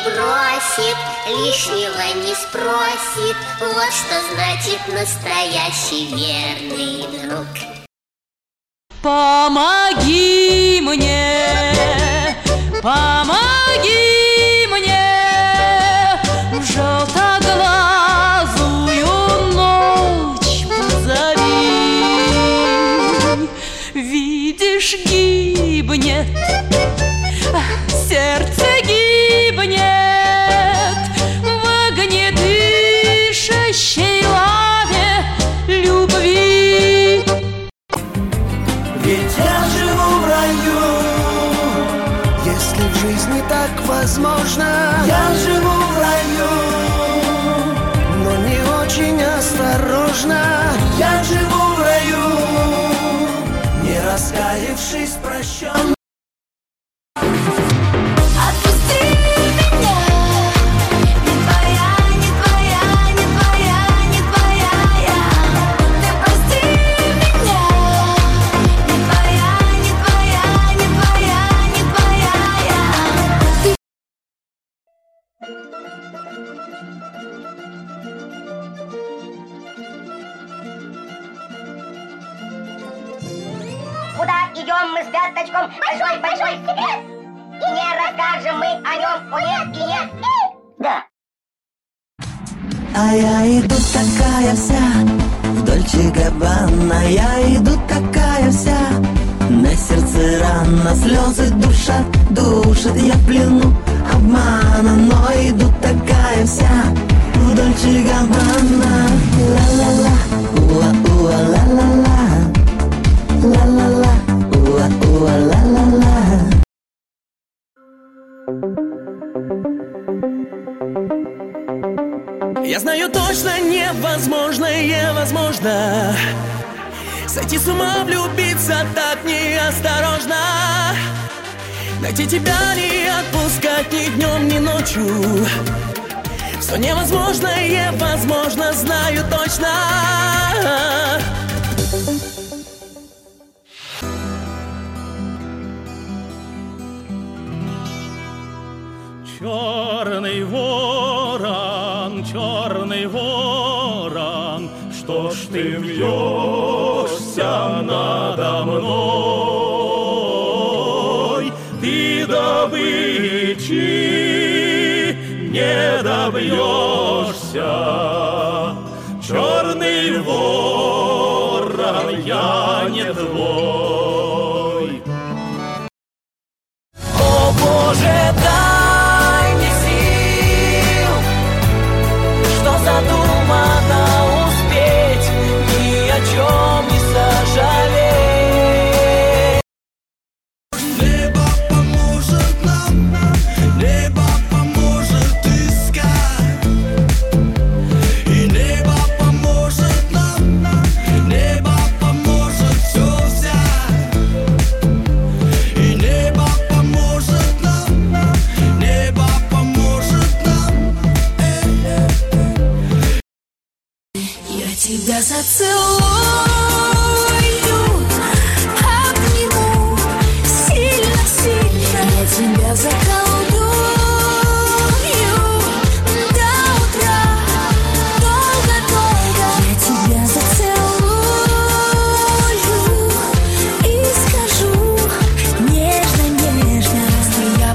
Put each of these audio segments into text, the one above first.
бросит, лишнего не спросит. Вот что значит настоящий верный друг. Помоги мне, помоги мне, в желтоглазую ночь позови. Видишь, гибнет, сердце гибнет в огнедышащей лаве любви. Ведь я живу в раю, если в жизни так возможно. Я живу в раю, но не очень осторожно. Я живу в раю, не раскаявшись, прощен. Куда идем мы с пяточком? Большой секрет! И не расскажем мы о нем, о нет и нет. Да. А я иду такая вся в Дольче Габбана. Я иду такая вся, на сердце рана, слезы душат, я в плену обмана. Но иду такая вся в Дольче Габбана. Ла-ла-ла, уа-уа, ла-ла-ла, ла-ла-ла, уа-уа, ла-ла-ла. Я знаю точно, невозможно сойти с ума, влюбиться так неосторожно. Найти тебя, не отпускать ни днем, ни ночью. Все невозможное возможно, знаю точно. Черный ворон, что ж ты вьешься надо мной? Ты добычи не добьешься. Черный ворон, я не твой. О, Боже, дай мне сил, что задумано успеть, ни о чем не сожалеть. Небо поможет нам, небо поможет искать, и небо поможет нам, небо поможет все взять, и небо поможет нам, небо поможет нам. Я тебя зацелую, обниму сильно-сильно. Я тебя заколдую до утра, долго-долго. Я тебя зацелую и скажу нежно-нежно. Если я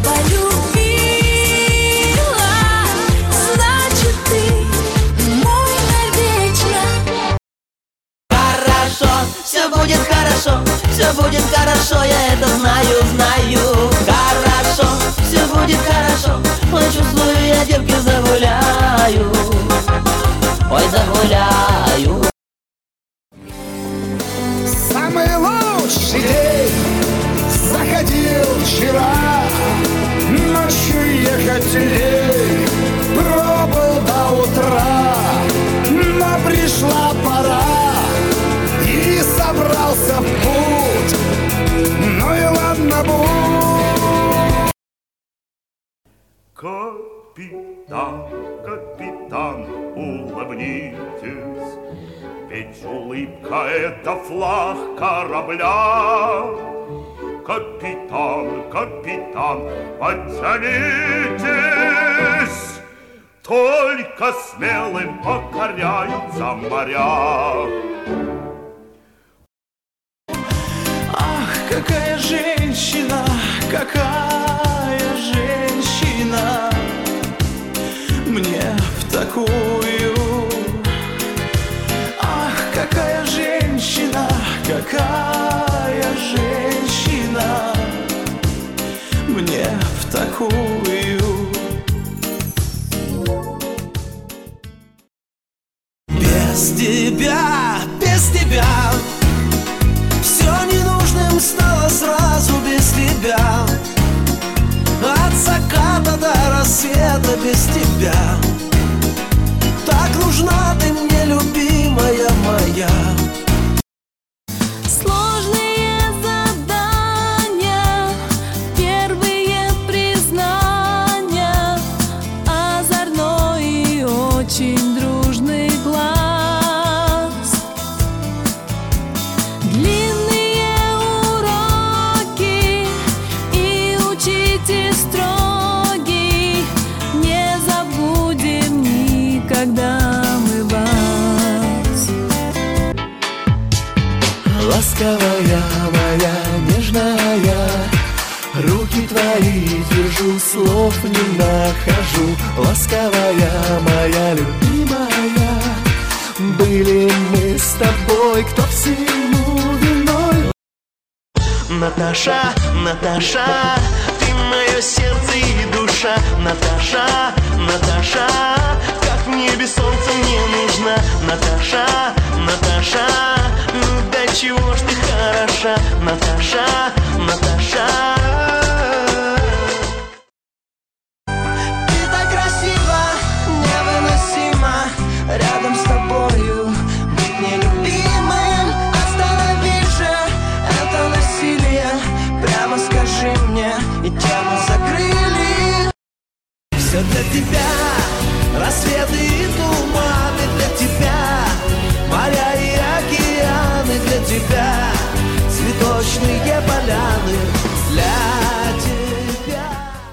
полюбила, значит ты мой навечно. Хорошо, все будет хорошо, я это знаю. Хорошо, все будет хорошо, ой, чувствую, я девки загуляю, ой, загуляю. Самый лучший день заходил вчера. Ночью ехать лень, пробыл до утра. Но пришла пора, и собрался в путь. Ну и ладно, будь. Капитан, улыбнитесь, ведь улыбка — это флаг корабля. Капитан, подтянитесь, ввысь, только смелым покоряются моря. Ах, какая женщина, какая женщина, мне в такую. Ах, какая женщина, какая женщина, мне в такую. Без тебя все ненужным стало сразу без тебя. От заката до рассвета без тебя. Так нужна ты мне, любимая моя. Сложные задания, первые признания, озорной и очень дружный глаз. Длинные уроки и учитель строгий, не забудем никогда мы вас. Ласковая моя, нежная, руки твои держу, слов не нахожу. Ласковая моя, любимая, были мы с тобой, кто всему виной. Наташа, Наташа, ты мое сердце и душа. Наташа, Наташа, как в небе солнце мне нужна. Наташа, Наташа, ну до чего ж ты хороша. Наташа, Наташа. Ты так красива, невыносимо рядом с тобою быть нелюбимым. Останови же это насилие, прямо скажи мне, и тему закрыли. Все для тебя, рассветы и туманы для тебя, моря и океаны для тебя, цветочные поляны для тебя.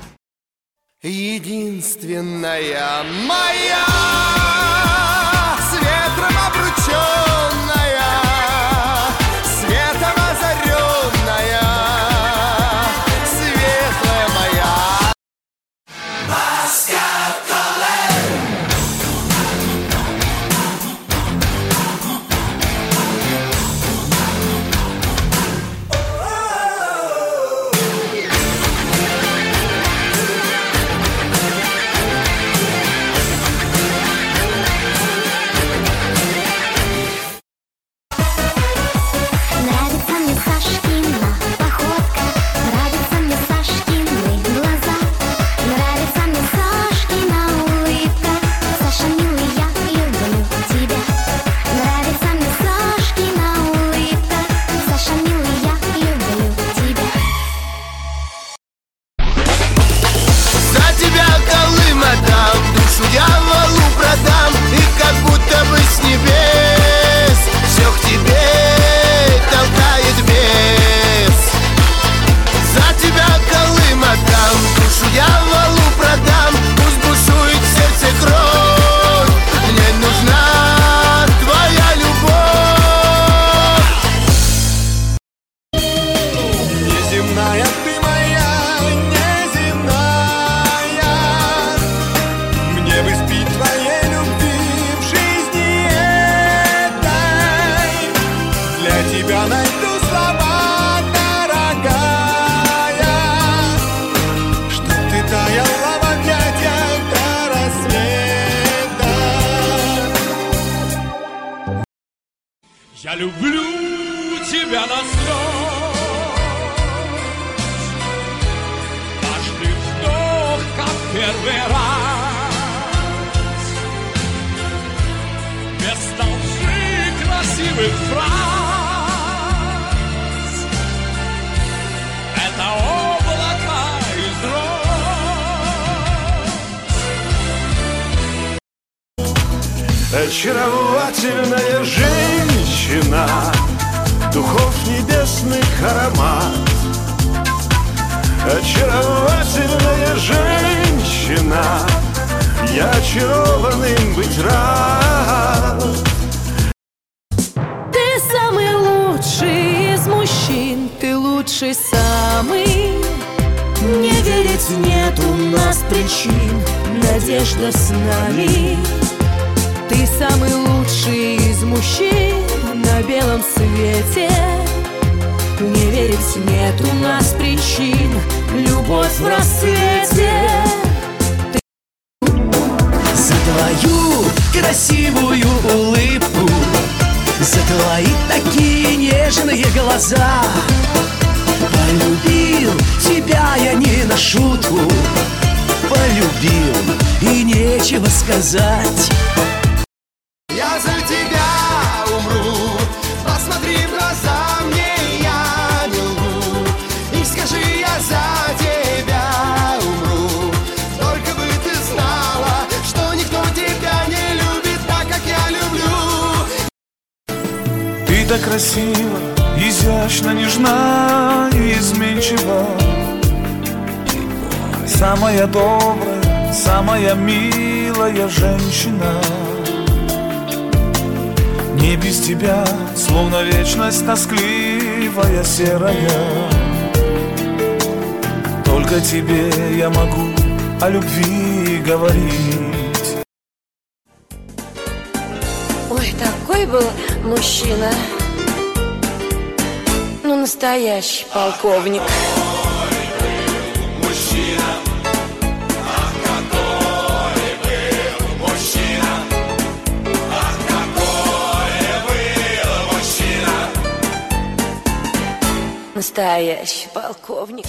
Единственная моя, с ветром обрученная, светом озаренная, светлая моя. Нравится мне Сашкина походка, нравится мне Сашкины глаза, нравится мне Сашкина улыбка. Саша, милый, я люблю тебя. Нравится мне Сашкина улыбка. Саша, милый, я люблю тебя. За тебя Колым отдам, душу дьяволу продам, и как будто бы с небес все к тебе толкает бес. За тебя Колым отдам, душу дьяволу продам, пусть бушует в сердце кровь, мне нужна твоя любовь. Неземная ты моя, неземная, мне бы спить твоей любви в жизни этой. Для тебя найду слова, дорогая, чтоб ты таяла в объятиях до рассвета. Я люблю тебя на слёз. Каждый вдох, как первый раз. Без толпы красивых фраз. Это облака из роз. Очаровательная женщина, духов небесных аромат. Очаровательная женщина, я очарованным быть рад. Ты самый лучший из мужчин, ты лучший самый. Не верить нет у нас причин, надежда с нами. Ты самый лучший из мужчин на белом свете. Не верить нет у нас причин, любовь в рассвете. За твою красивую улыбку, за твои такие нежные глаза. Полюбил тебя я не на шутку, полюбил и нечего сказать. Я за тебя умру, посмотри в глаза мне, я не лгу. И скажи, я за тебя умру. Только бы ты знала, что никто тебя не любит так, как я люблю. Ты так красива, изящно, нежна и изменчива. Самая добрая, самая милая женщина. Не без тебя, словно вечность тоскливая, серая. Только тебе я могу о любви говорить. Ой, такой был мужчина. Ну, настоящий полковник. Настоящий полковник.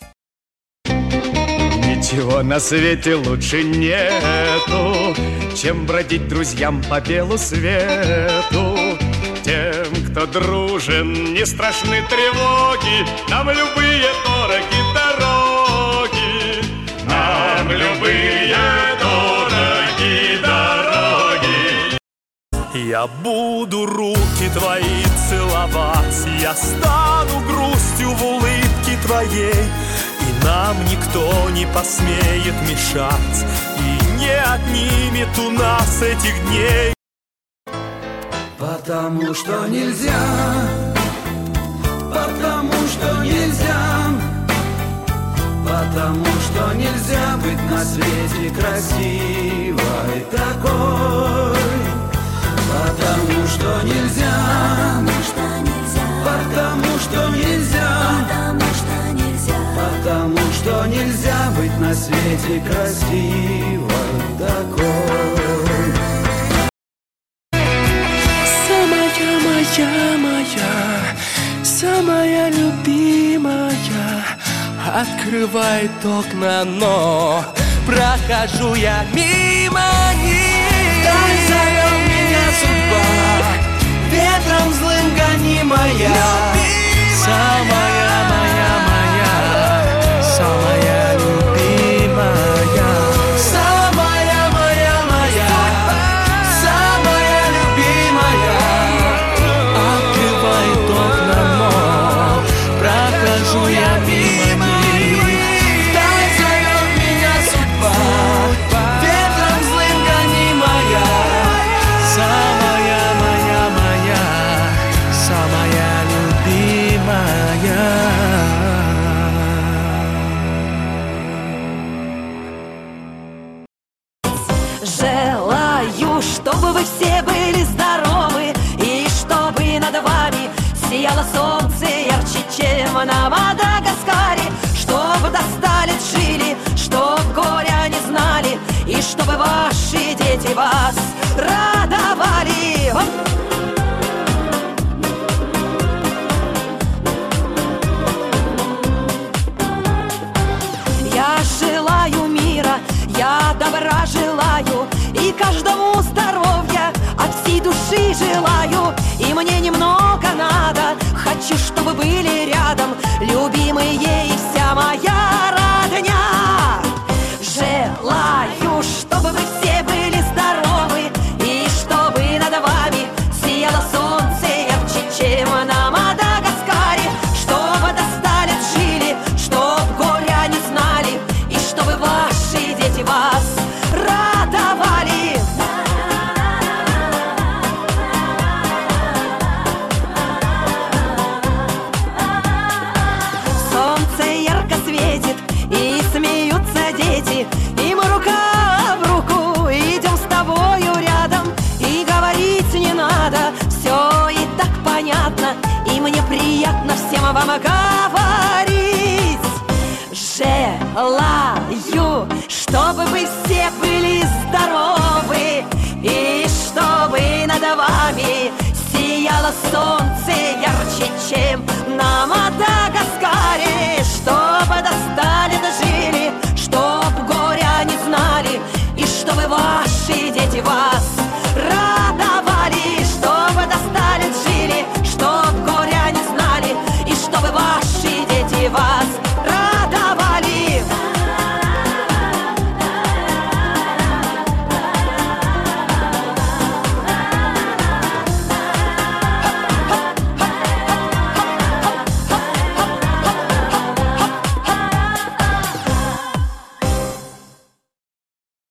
Ничего на свете лучше нету, чем бродить друзьям по белу свету. Тем, кто дружен, не страшны тревоги, нам любые дороги дороги, нам любые дороги дороги. Я буду руки твои целовать, я стану грустью в улыбке твоей, и нам никто не посмеет мешать, и не отнимет у нас этих дней. Потому что нельзя, потому что нельзя, потому что нельзя быть на свете красивой такой. Потому что нельзя, потому что нельзя, потому что нельзя быть на свете красивой такой. Самая моя, самая любимая, открывает окна, но прохожу я мимо них. Так зовет меня судьба, ветром злым гонимая. Самая моя, самая любимая, самая моя, самая любимая. Открывает окна, но прохожу я мимо них. Так зовет меня судьба, ветром злым гонимая. Самая моя, самая любимая. Желаю, чтобы вы все были здоровы, и чтобы над вами сияло солнце ярче, чем на Мадагаскаре. Чтобы достали, жили, чтоб горя не знали, и чтобы ваши дети вас радовали. Я желаю мира, я добра желаю, и каждому здоровья от всей души желаю. И мне немного надо, хочу, чтобы были рядом любимые и вся моя родня. Желаю, чтобы вы все были здоровы, и чтобы над вами сияло солнце ярче, чем на Мадагаскаре. Чтобы достали, жили, чтоб горя не знали, и чтобы ваши дети вас радовали. вам говорить. Желаю, чтобы вы все были здоровы, и чтобы над вами сияло солнце ярче, чем на Мадагаскаре. Чтобы достали, дожили, чтоб горя не знали, и чтобы ваши дети ваши